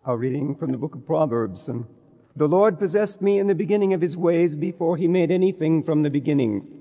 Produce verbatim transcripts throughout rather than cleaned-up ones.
A reading from the book of Proverbs. And the Lord possessed me in the beginning of his ways before he made anything from the beginning.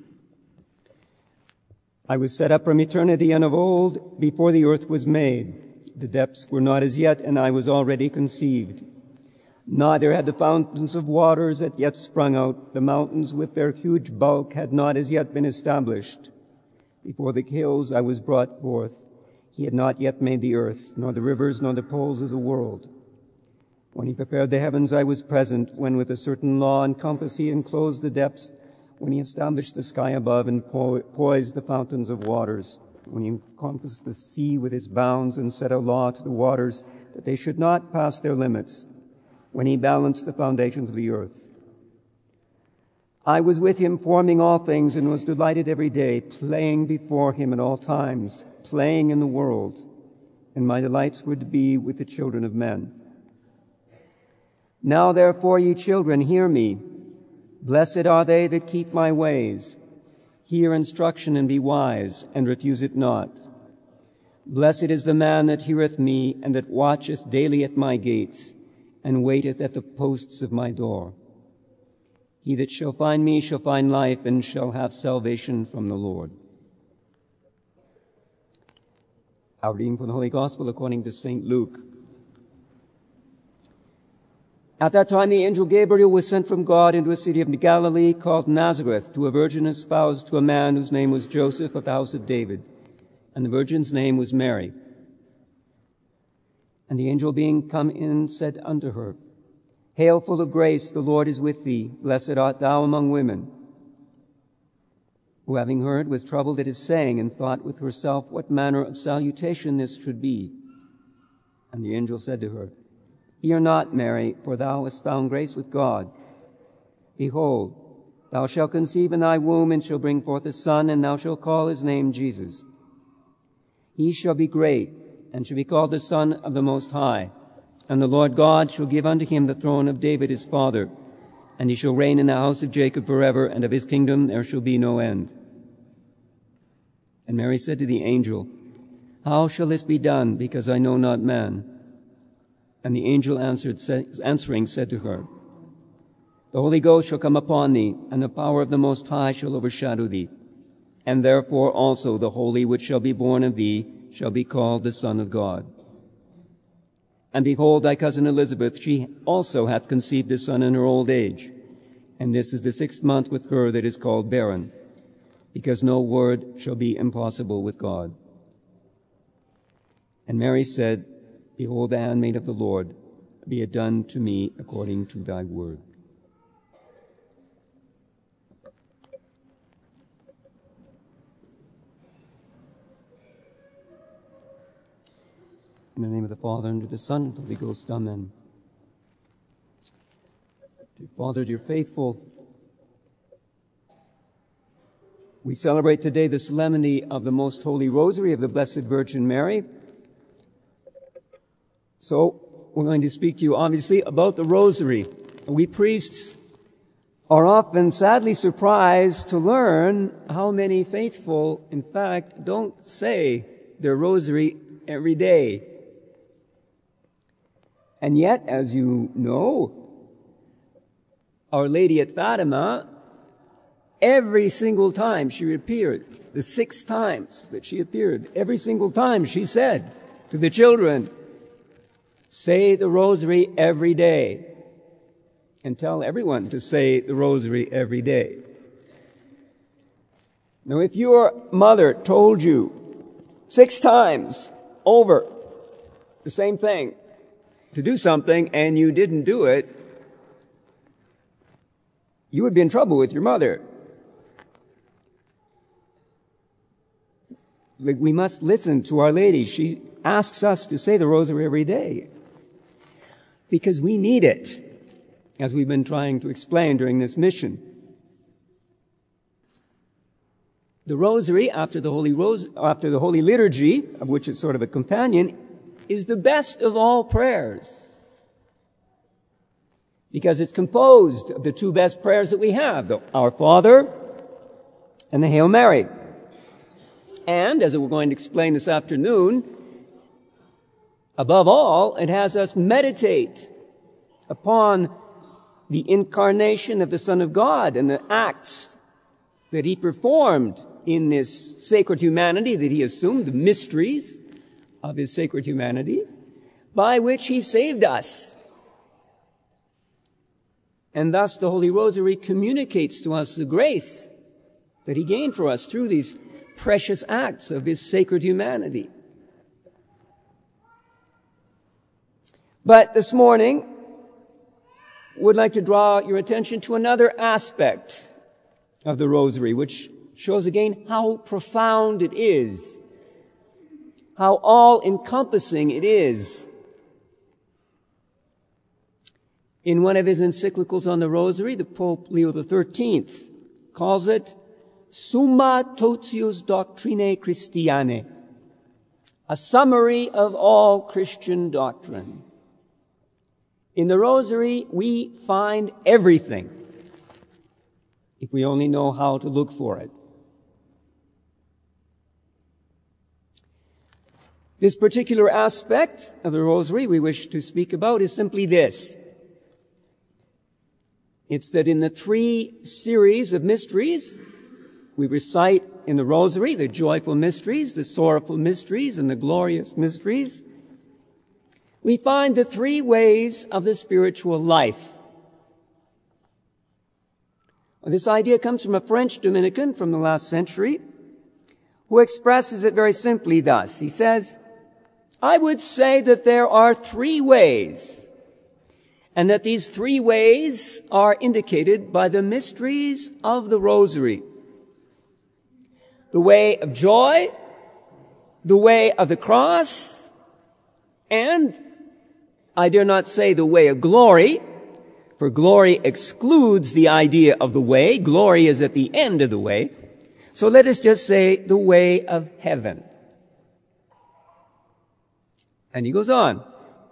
I was set up from eternity and of old, before the earth was made. The depths were not as yet, and I was already conceived. Neither had the fountains of waters as yet sprung out. The mountains with their huge bulk had not as yet been established. Before the hills I was brought forth. He had not yet made the earth, nor the rivers, nor the poles of the world. When he prepared the heavens, I was present. When with a certain law and compass he enclosed the depths. When he established the sky above and po- poised the fountains of waters. When he encompassed the sea with his bounds and set a law to the waters that they should not pass their limits. When he balanced the foundations of the earth. I was with him forming all things and was delighted every day, playing before him at all times, playing in the world, and my delights were to be with the children of men. Now therefore, ye children, hear me. Blessed are they that keep my ways. Hear instruction and be wise, and refuse it not. Blessed is the man that heareth me, and that watcheth daily at my gates, and waiteth at the posts of my door. He that shall find me shall find life, and shall have salvation from the Lord. Our reading from the Holy Gospel according to Saint Luke. At that time the angel Gabriel was sent from God into a city of Galilee called Nazareth to a virgin espoused to a man whose name was Joseph of the house of David, and the virgin's name was Mary. And the angel being come in said unto her, Hail, full of grace, the Lord is with thee. Blessed art thou among women. Who, having heard, was troubled at his saying, and thought with herself what manner of salutation this should be. And the angel said to her, Fear not, Mary, for thou hast found grace with God. Behold, thou shalt conceive in thy womb, and shall bring forth a son, and thou shalt call his name Jesus. He shall be great, and shall be called the Son of the Most High. And the Lord God shall give unto him the throne of David his father, and he shall reign in the house of Jacob forever, and of his kingdom there shall be no end. And Mary said to the angel, How shall this be done, because I know not man? And the angel answered, answering said to her, The Holy Ghost shall come upon thee, and the power of the Most High shall overshadow thee. And therefore also the Holy which shall be born of thee shall be called the Son of God. And behold, thy cousin Elizabeth, she also hath conceived a son in her old age. And this is the sixth month with her that is called barren, because no word shall be impossible with God. And Mary said, Behold, the handmaid of the Lord, be it done to me according to thy word. In the name of the Father, and of the Son, and of the Holy Ghost, amen. Dear Father, dear faithful, we celebrate today the solemnity of the Most Holy Rosary of the Blessed Virgin Mary. So, we're going to speak to you, obviously, about the Rosary. We priests are often sadly surprised to learn how many faithful, in fact, don't say their Rosary every day. And yet, as you know, Our Lady at Fatima, every single time she appeared, the six times that she appeared, every single time she said to the children, say the Rosary every day, and tell everyone to say the Rosary every day. Now, if your mother told you six times over the same thing, to do something, and you didn't do it, you would be in trouble with your mother. Like, we must listen to Our Lady. She asks us to say the Rosary every day because we need it, as we've been trying to explain during this mission. The Rosary, after the Holy Ros- after the Holy Liturgy, of which it's sort of a companion, is the best of all prayers because it's composed of the two best prayers that we have, the Our Father and the Hail Mary. And, as we're going to explain this afternoon, Above all, it has us meditate upon the incarnation of the Son of God and the acts that he performed in this sacred humanity that he assumed, the mysteries of his sacred humanity, by which he saved us. And thus the Holy Rosary communicates to us the grace that he gained for us through these precious acts of his sacred humanity. But this morning, would like to draw your attention to another aspect of the Rosary, which shows again how profound it is, how all-encompassing it is. In one of his encyclicals on the Rosary, the Pope Leo the thirteenth calls it Summa Totius Doctrinae Christianae, a summary of all Christian doctrine. In the Rosary, we find everything, if we only know how to look for it. This particular aspect of the Rosary we wish to speak about is simply this. It's that in the three series of mysteries we recite in the Rosary, the joyful mysteries, the sorrowful mysteries, and the glorious mysteries, we find the three ways of the spiritual life. This idea comes from a French Dominican from the last century who expresses it very simply thus. He says, I would say that there are three ways, and that these three ways are indicated by the mysteries of the Rosary. The way of joy, the way of the cross, and I dare not say the way of glory, for glory excludes the idea of the way. Glory is at the end of the way. So let us just say the way of heaven. And he goes on.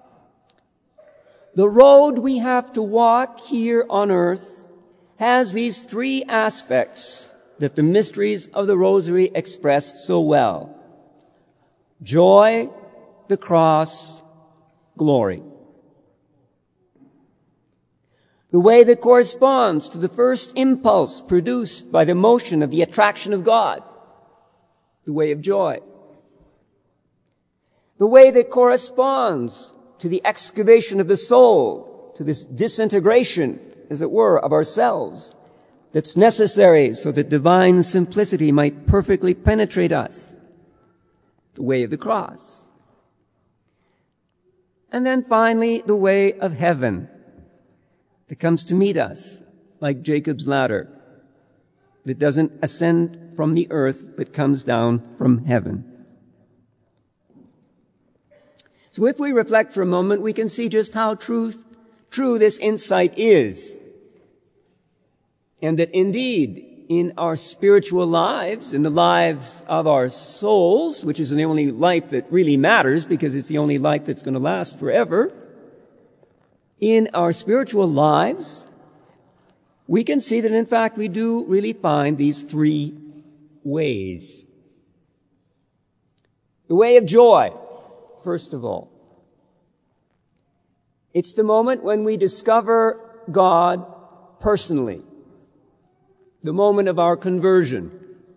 The road we have to walk here on earth has these three aspects that the mysteries of the Rosary express so well. Joy, the cross, glory. The way that corresponds to the first impulse produced by the motion of the attraction of God, the way of joy. The way that corresponds to the excavation of the soul, to this disintegration, as it were, of ourselves, that's necessary so that divine simplicity might perfectly penetrate us, the way of the cross. And then finally, the way of heaven that comes to meet us like Jacob's ladder, that doesn't ascend from the earth but comes down from heaven. So if we reflect for a moment, we can see just how truth, true this insight is. And that indeed, in our spiritual lives, in the lives of our souls, which is the only life that really matters because it's the only life that's going to last forever, in our spiritual lives, we can see that in fact we do really find these three ways. The way of joy, first of all. It's the moment when we discover God personally. The moment of our conversion.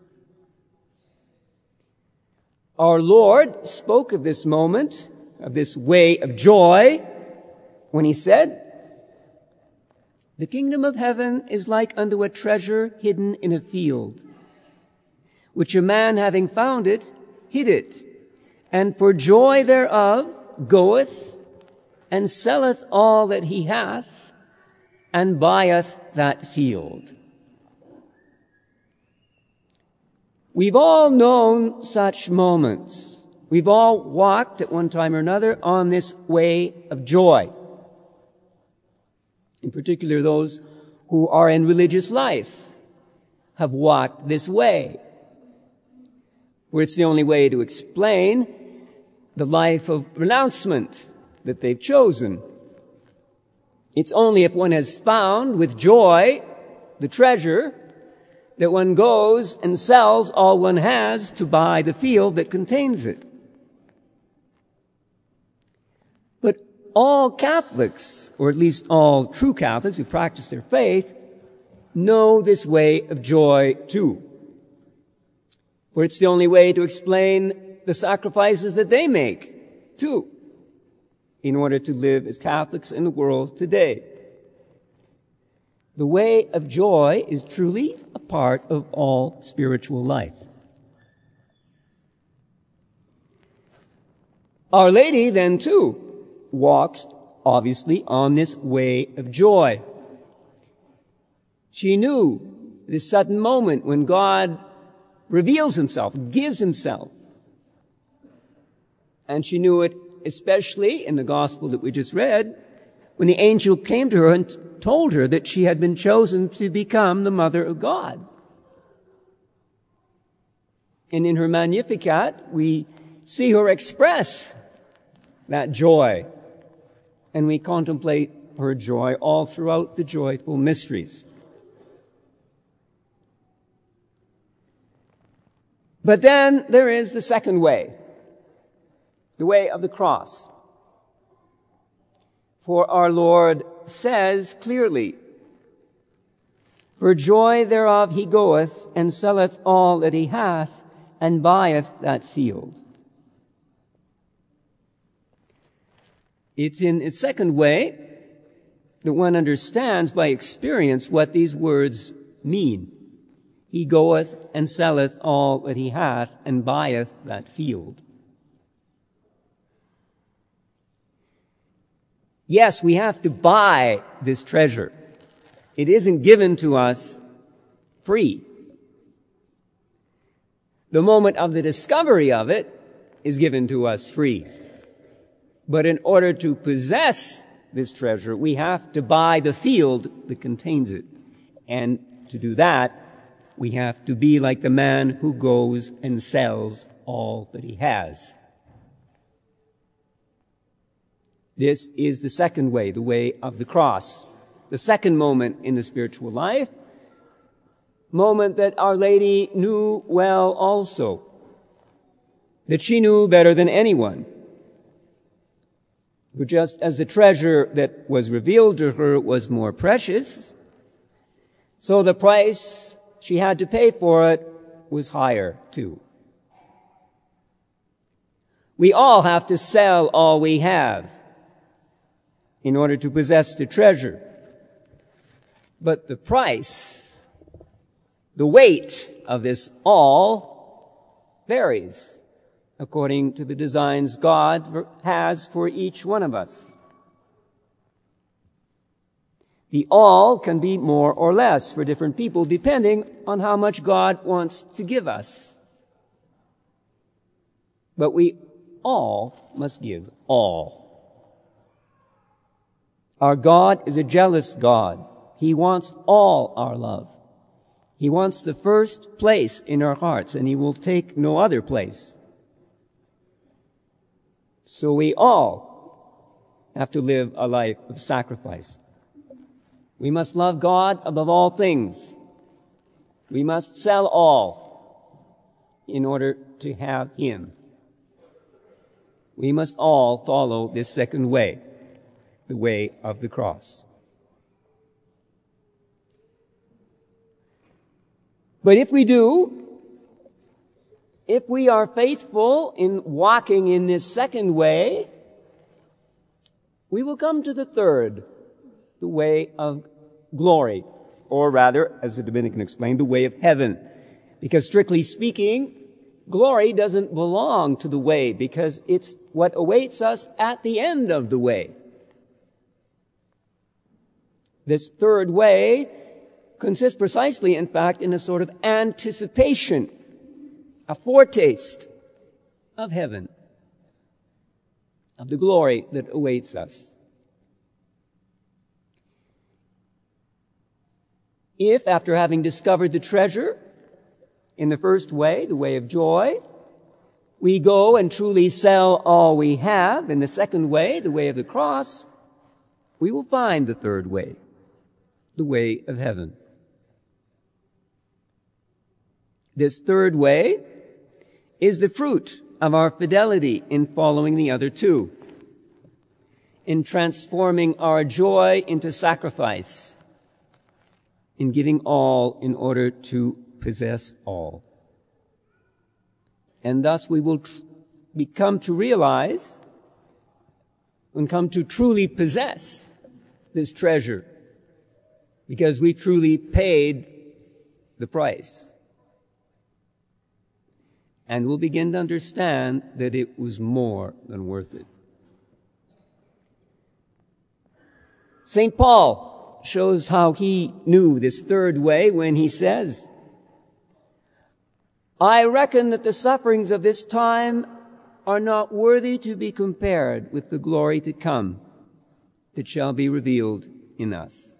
Our Lord spoke of this moment, of this way of joy, when he said, the kingdom of heaven is like unto a treasure hidden in a field, which a man having found it, hid it, and for joy thereof goeth and selleth all that he hath, and buyeth that field. We've all known such moments. We've all walked at one time or another on this way of joy. In particular, those who are in religious life have walked this way, where it's the only way to explain the life of renouncement that they've chosen. It's only if one has found with joy the treasure that one goes and sells all one has to buy the field that contains it. But all Catholics, or at least all true Catholics who practice their faith, know this way of joy too. For it's the only way to explain the sacrifices that they make too, in order to live as Catholics in the world today. The way of joy is truly a part of all spiritual life. Our Lady then too walks obviously on this way of joy. She knew this sudden moment when God reveals himself, gives himself. And she knew it especially in the gospel that we just read, when the angel came to her and told her that she had been chosen to become the mother of God. And in her Magnificat, we see her express that joy, and we contemplate her joy all throughout the joyful mysteries. But then there is the second way, the way of the cross. For our Lord says clearly, "For joy thereof he goeth, and selleth all that he hath, and buyeth that field." It's in a second way that one understands by experience what these words mean. He goeth and selleth all that he hath, and buyeth that field. Yes, we have to buy this treasure. It isn't given to us free. The moment of the discovery of it is given to us free. But in order to possess this treasure, we have to buy the field that contains it. And to do that, we have to be like the man who goes and sells all that he has. This is the second way, the way of the cross. The second moment in the spiritual life, moment that Our Lady knew well also, that she knew better than anyone. For just as the treasure that was revealed to her was more precious, so the price she had to pay for it was higher too. We all have to sell all we have in order to possess the treasure. But the price, the weight of this all varies according to the designs God has for each one of us. The all can be more or less for different people depending on how much God wants to give us. But we all must give all. Our God is a jealous God. He wants all our love. He wants the first place in our hearts, and he will take no other place. So we all have to live a life of sacrifice. We must love God above all things. We must sell all in order to have him. We must all follow this second way, the way of the cross. But if we do, if we are faithful in walking in this second way, we will come to the third, the way of glory, or rather, as the Dominican explained, the way of heaven. Because strictly speaking, glory doesn't belong to the way, because it's what awaits us at the end of the way. This third way consists precisely, in fact, in a sort of anticipation, a foretaste of heaven, of the glory that awaits us. If, after having discovered the treasure in the first way, the way of joy, we go and truly sell all we have in the second way, the way of the cross, we will find the third way, the way of heaven. This third way is the fruit of our fidelity in following the other two. in transforming our joy into sacrifice, in giving all in order to possess all. And thus we will tr- become to realize and come to truly possess this treasure, because we truly paid the price. And we'll begin to understand that it was more than worth it. Saint Paul shows how he knew this third way when he says, I reckon that the sufferings of this time are not worthy to be compared with the glory to come that shall be revealed in us.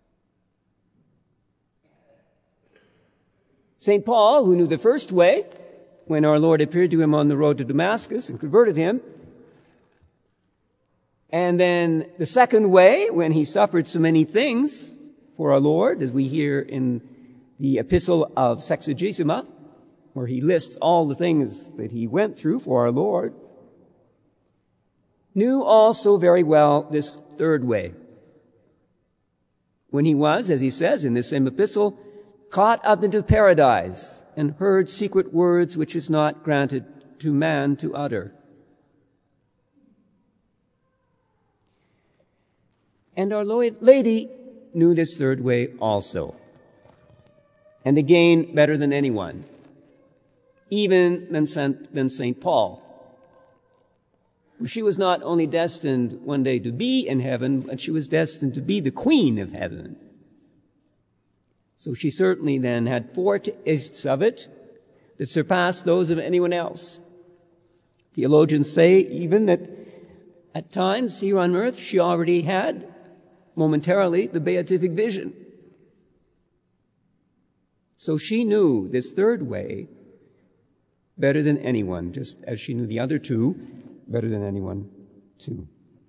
Saint Paul, who knew the first way, when our Lord appeared to him on the road to Damascus and converted him, and then the second way, when he suffered so many things for our Lord, as we hear in the Epistle of Sexagesima, where he lists all the things that he went through for our Lord, knew also very well this third way, when he was, as he says in this same epistle, caught up into paradise and heard secret words which is not granted to man to utter. And our Lady knew this third way also, and again better than anyone, even than Saint, than Saint Paul. She was not only destined one day to be in heaven, but she was destined to be the Queen of heaven. So she certainly then had foretastes of it that surpassed those of anyone else. Theologians say even that at times here on earth she already had momentarily the beatific vision. So she knew this third way better than anyone, just as she knew the other two better than anyone too.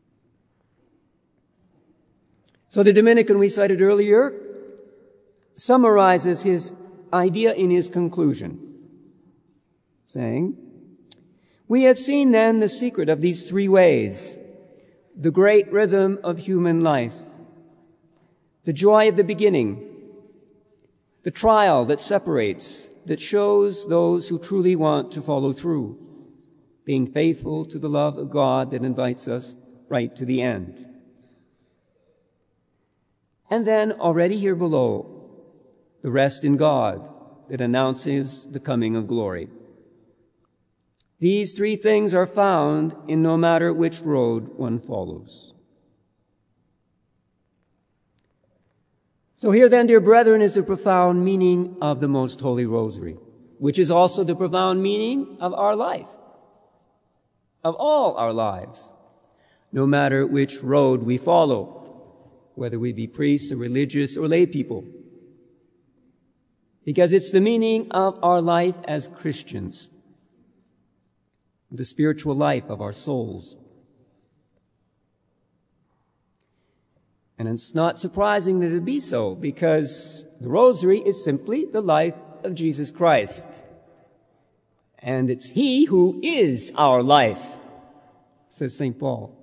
So the Dominican we cited earlier summarizes his idea in his conclusion, saying, we have seen then the secret of these three ways, the great rhythm of human life, the joy of the beginning, the trial that separates, that shows those who truly want to follow through, being faithful to the love of God that invites us right to the end. And then already here below, the rest in God that announces the coming of glory. These three things are found in no matter which road one follows. So here then, dear brethren, is the profound meaning of the Most Holy Rosary, which is also the profound meaning of our life, of all our lives, no matter which road we follow, whether we be priests or religious or lay people. Because it's the meaning of our life as Christians, the spiritual life of our souls. And it's not surprising that it be so, because the Rosary is simply the life of Jesus Christ. And it's He who is our life, says Saint Paul.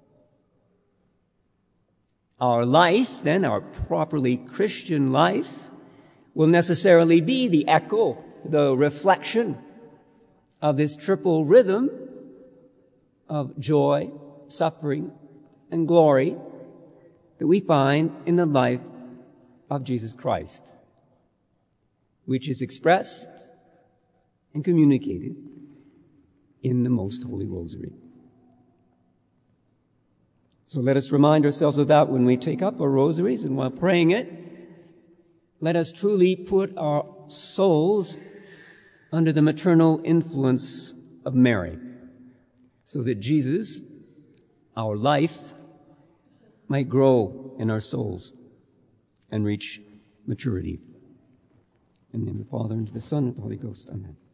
Our life, then, our properly Christian life, will necessarily be the echo, the reflection of this triple rhythm of joy, suffering, and glory that we find in the life of Jesus Christ, which is expressed and communicated in the Most Holy Rosary. So let us remind ourselves of that when we take up our rosaries, and while praying it, let us truly put our souls under the maternal influence of Mary, so that Jesus, our life, might grow in our souls and reach maturity. In the name of the Father, and of the Son, and of the Holy Ghost. Amen.